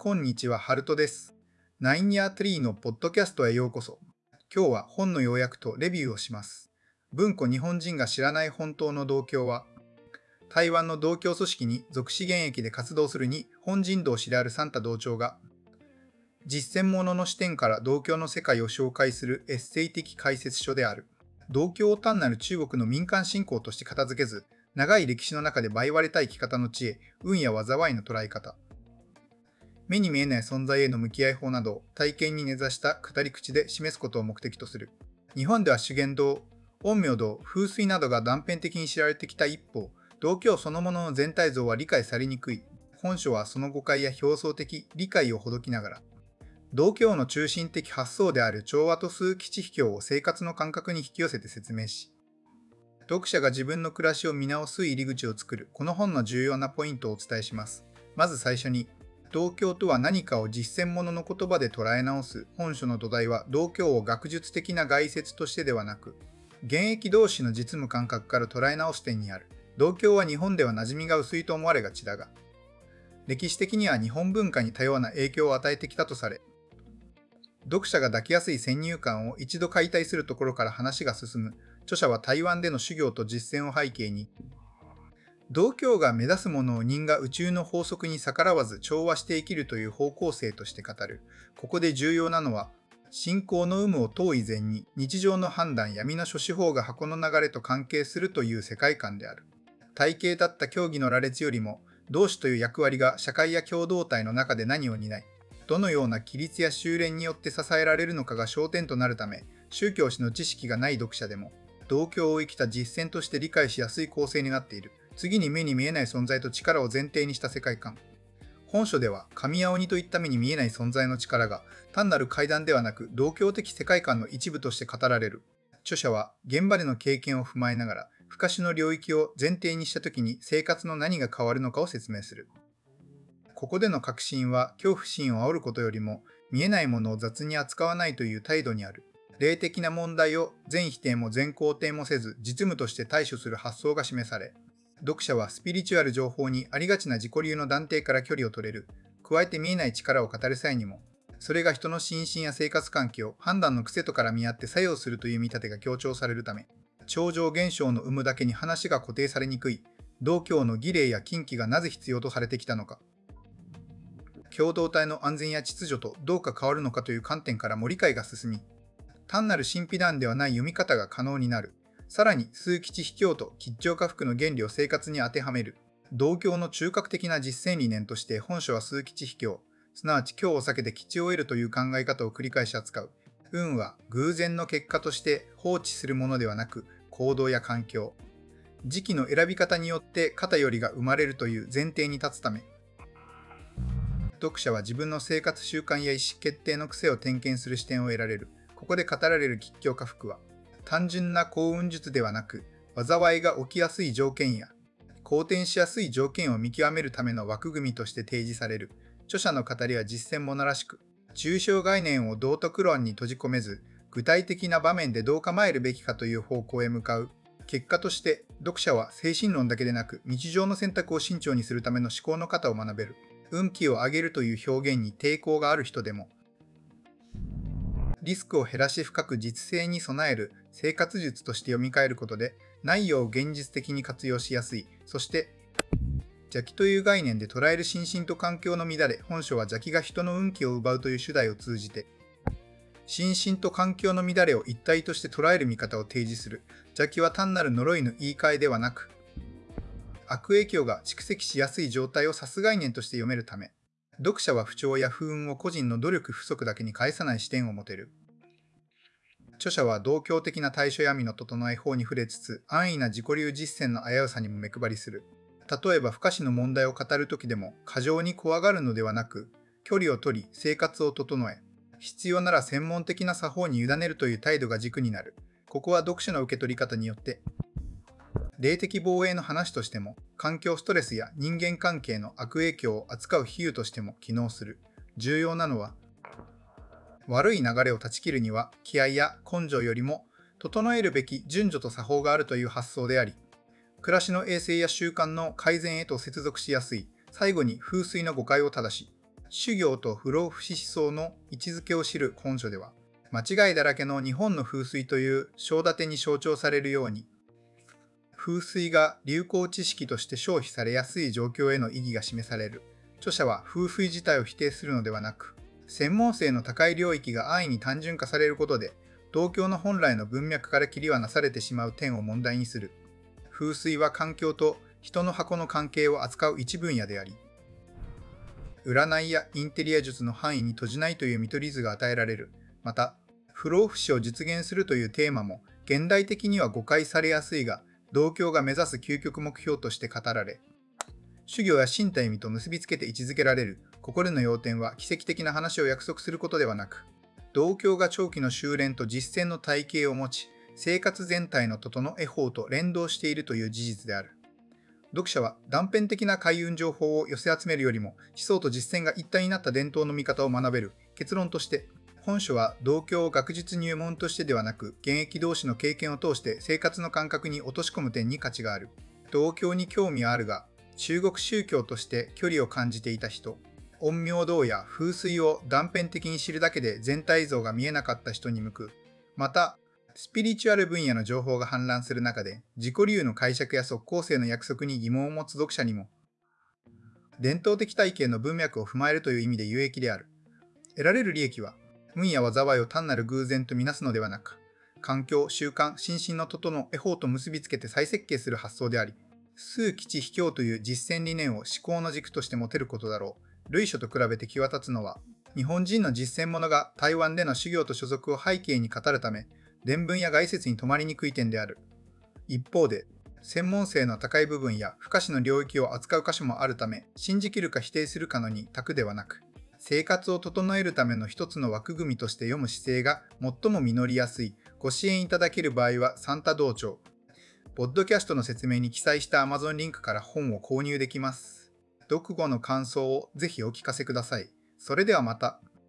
こんにちは、ハルトです。ナインヤートリーのポッドキャストへようこそ。今日は本の要約とレビューをします。文庫日本人が知らない本当の道教は、台湾の道教組織に属志現役で活動する日本人同士であるサンタ道長が、実践者の視点から道教の世界を紹介するエッセイ的解説書である。道教を単なる中国の民間信仰として片付けず、長い歴史の中で倍割れた生き方の知恵、運や災いの捉え方、目に見えない存在への向き合い法などを体験に根ざした語り口で示すことを目的とする。日本では修験道、陰陽道、風水などが断片的に知られてきた一方、道教そのものの全体像は理解されにくい。本書はその誤解や表層的理解をほどきながら、道教の中心的発想である調和と数吉秘境を生活の感覚に引き寄せて説明し、読者が自分の暮らしを見直す入り口を作る、この本の重要なポイントをお伝えします。まず最初に、道教とは何かを実践者の言葉で捉え直す。本書の土台は道教を学術的な概説としてではなく、現役同士の実務感覚から捉え直す点にある。道教は日本では馴染みが薄いと思われがちだが、歴史的には日本文化に多様な影響を与えてきたとされ、読者が抱きやすい先入観を一度解体するところから話が進む。著者は台湾での修行と実践を背景に、道教が目指すものを人が宇宙の法則に逆らわず調和して生きるという方向性として語る。ここで重要なのは、信仰の有無を問う以前に日常の判断や身の諸司法が箱の流れと関係するという世界観である。体系だった教義の羅列よりも、道師という役割が社会や共同体の中で何を担い、どのような規律や修練によって支えられるのかが焦点となるため、宗教史の知識がない読者でも、道教を生きた実践として理解しやすい構成になっている。次に目に見えない存在と力を前提にした世界観。本書では神や鬼といった目に見えない存在の力が単なる怪談ではなく道教的世界観の一部として語られる。著者は現場での経験を踏まえながら不可視の領域を前提にしたときに生活の何が変わるのかを説明する。ここでの確信は恐怖心を煽ることよりも見えないものを雑に扱わないという態度にある。霊的な問題を全否定も全肯定もせず実務として対処する発想が示され、読者はスピリチュアル情報にありがちな自己流の断定から距離を取れる。加えて見えない力を語る際にも、それが人の心身や生活環境、判断の癖と絡み合って作用するという見立てが強調されるため、超常現象の有無だけに話が固定されにくい。道教の儀礼や禁忌がなぜ必要とされてきたのか。共同体の安全や秩序とどうか変わるのかという観点からも理解が進み、単なる神秘談ではない読み方が可能になる。さらに、数吉秘境と吉兆家福の原理を生活に当てはめる。道教の中核的な実践理念として本書は数吉秘境、すなわち境を避けて吉を得るという考え方を繰り返し扱う。運は偶然の結果として放置するものではなく、行動や環境、時期の選び方によって偏りが生まれるという前提に立つため、読者は自分の生活習慣や意思決定の癖を点検する視点を得られる。ここで語られる吉凶家福は、単純な幸運術ではなく、災いが起きやすい条件や、好転しやすい条件を見極めるための枠組みとして提示される。著者の語りは実践者らしく、抽象概念を道徳論に閉じ込めず、具体的な場面でどう構えるべきかという方向へ向かう。結果として、読者は精神論だけでなく、日常の選択を慎重にするための思考の型を学べる。運気を上げるという表現に抵抗がある人でも、リスクを減らし深く実践に備える生活術として読み替えることで内容を現実的に活用しやすい。そして邪気という概念で捉える心身と環境の乱れ。本書は邪気が人の運気を奪うという主題を通じて心身と環境の乱れを一体として捉える見方を提示する。邪気は単なる呪いの言い換えではなく、悪影響が蓄積しやすい状態を指す概念として読めるため、読者は不調や不運を個人の努力不足だけに返さない視点を持てる。著者は道教的な対処闇の整え法に触れつつ、安易な自己流実践の危うさにも目配りする。例えば不可視の問題を語るときでも、過剰に怖がるのではなく、距離を取り生活を整え、必要なら専門的な作法に委ねるという態度が軸になる。ここは読者の受け取り方によって、霊的防衛の話としても、環境ストレスや人間関係の悪影響を扱う比喩としても機能する。重要なのは、悪い流れを断ち切るには気合や根性よりも整えるべき順序と作法があるという発想であり、暮らしの衛生や習慣の改善へと接続しやすい。最後に風水の誤解を正し、 修行と不老不死思想の位置づけを知る本書では、間違いだらけの日本の風水という章立てに象徴されるように、風水が流行知識として消費されやすい状況への意義が示される。著者は風水自体を否定するのではなく、専門性の高い領域が安易に単純化されることで、道教の本来の文脈から切り離されてしまう点を問題にする。風水は環境と人の箱の関係を扱う一分野であり、占いやインテリア術の範囲に閉じないという見取り図が与えられる。また、不老不死を実現するというテーマも、現代的には誤解されやすいが、道教が目指す究極目標として語られ、修行や身体味と結びつけて位置づけられる心の要点は奇跡的な話を約束することではなく、道教が長期の修練と実践の体系を持ち、生活全体の整え法と連動しているという事実である。読者は断片的な開運情報を寄せ集めるよりも、思想と実践が一体になった伝統の見方を学べる。結論として、本書は道教を学術入門としてではなく、現役同士の経験を通して生活の感覚に落とし込む点に価値がある。道教に興味はあるが、中国宗教として距離を感じていた人、陰陽道や風水を断片的に知るだけで全体像が見えなかった人に向く。また、スピリチュアル分野の情報が氾濫する中で、自己流の解釈や即効性の約束に疑問を持つ読者にも、伝統的体系の文脈を踏まえるという意味で有益である。得られる利益は、運や災いを単なる偶然とみなすのではなく、環境、習慣、心身の整え法と結びつけて再設計する発想であり、数吉秘境という実践理念を思考の軸として持てることだろう。類書と比べて際立つのは、日本人の実践者が台湾での修行と所属を背景に語るため、伝聞や概説に止まりにくい点である。一方で、専門性の高い部分や不可視の領域を扱う箇所もあるため、信じきるか否定するかの二択ではなく、生活を整えるための一つの枠組みとして読む姿勢が最も実りやすい。ご支援いただける場合はサンタ道場。ポッドキャストの説明に記載した Amazon リンクから本を購入できます。読後の感想をぜひお聞かせください。それではまた。